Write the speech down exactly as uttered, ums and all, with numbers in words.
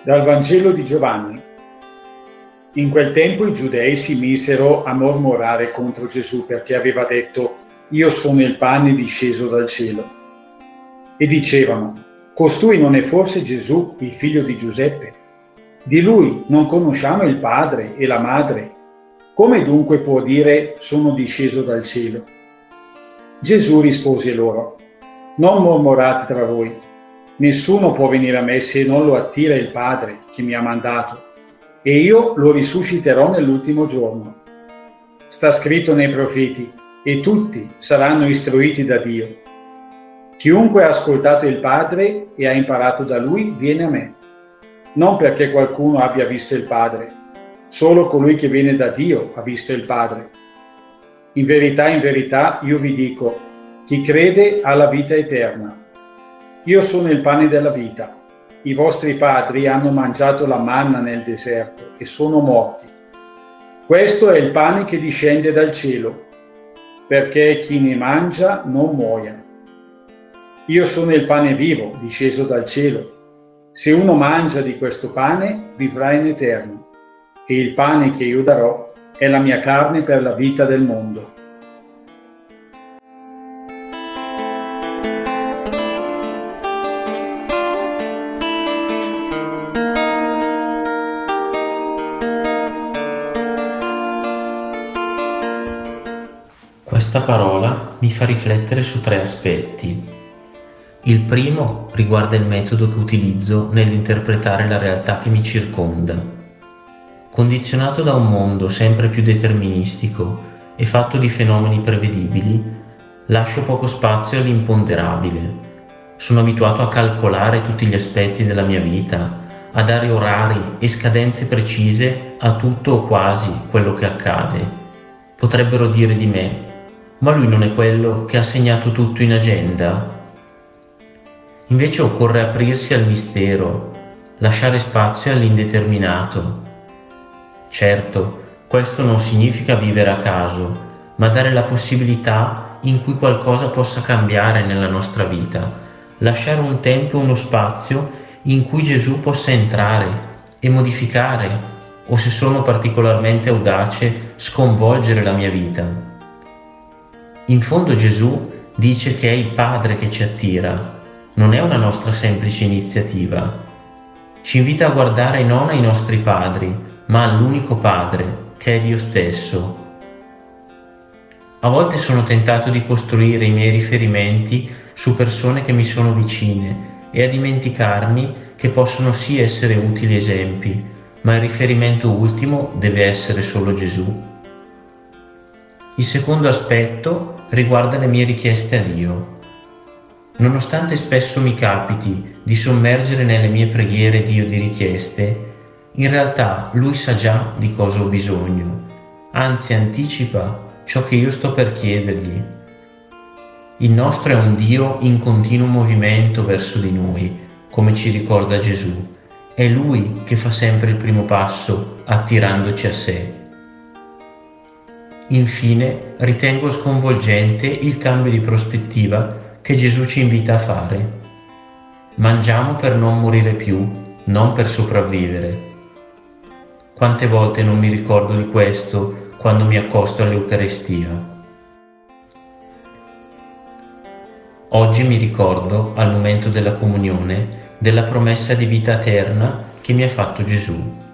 Dal Vangelo di Giovanni. In quel tempo i giudei si misero a mormorare contro Gesù perché aveva detto: «Io sono il pane disceso dal cielo». E dicevano: «Costui non è forse Gesù, il figlio di Giuseppe? Di lui non conosciamo il padre e la madre? Come dunque può dire: sono disceso dal cielo?» Gesù rispose loro: «Non mormorate tra voi. Nessuno può venire a me se non lo attira il Padre che mi ha mandato, e io lo risusciterò nell'ultimo giorno. Sta scritto nei profeti, e tutti saranno istruiti da Dio. Chiunque ha ascoltato il Padre e ha imparato da Lui viene a me. Non perché qualcuno abbia visto il Padre, solo colui che viene da Dio ha visto il Padre. In verità, in verità, io vi dico, chi crede ha la vita eterna. Io sono il pane della vita. I vostri padri hanno mangiato la manna nel deserto e sono morti. Questo è il pane che discende dal cielo, perché chi ne mangia non muoia. Io sono il pane vivo, disceso dal cielo. Se uno mangia di questo pane, vivrà in eterno. E il pane che io darò è la mia carne per la vita del mondo. Questa parola mi fa riflettere su tre aspetti. Il primo riguarda il metodo che utilizzo nell'interpretare la realtà che mi circonda. Condizionato da un mondo sempre più deterministico e fatto di fenomeni prevedibili, lascio poco spazio all'imponderabile. Sono abituato a calcolare tutti gli aspetti della mia vita, a dare orari e scadenze precise a tutto o quasi quello che accade. Potrebbero dire di me: ma lui non è quello che ha segnato tutto in agenda? Invece occorre aprirsi al mistero, lasciare spazio all'indeterminato. Certo, questo non significa vivere a caso, ma dare la possibilità in cui qualcosa possa cambiare nella nostra vita, lasciare un tempo e uno spazio in cui Gesù possa entrare e modificare, o se sono particolarmente audace, sconvolgere la mia vita. In fondo Gesù dice che è il Padre che ci attira, non è una nostra semplice iniziativa. Ci invita a guardare non ai nostri padri, ma all'unico Padre, che è Dio stesso. A volte sono tentato di costruire i miei riferimenti su persone che mi sono vicine e a dimenticarmi che possono sì essere utili esempi, ma il riferimento ultimo deve essere solo Gesù. Il secondo aspetto riguarda le mie richieste a Dio. Nonostante spesso mi capiti di sommergere nelle mie preghiere Dio di richieste, in realtà Lui sa già di cosa ho bisogno, anzi anticipa ciò che io sto per chiedergli. Il nostro è un Dio in continuo movimento verso di noi, come ci ricorda Gesù. È Lui che fa sempre il primo passo, attirandoci a sé. Infine, ritengo sconvolgente il cambio di prospettiva che Gesù ci invita a fare. Mangiamo per non morire più, non per sopravvivere. Quante volte non mi ricordo di questo quando mi accosto all'Eucaristia? Oggi mi ricordo, al momento della comunione, della promessa di vita eterna che mi ha fatto Gesù.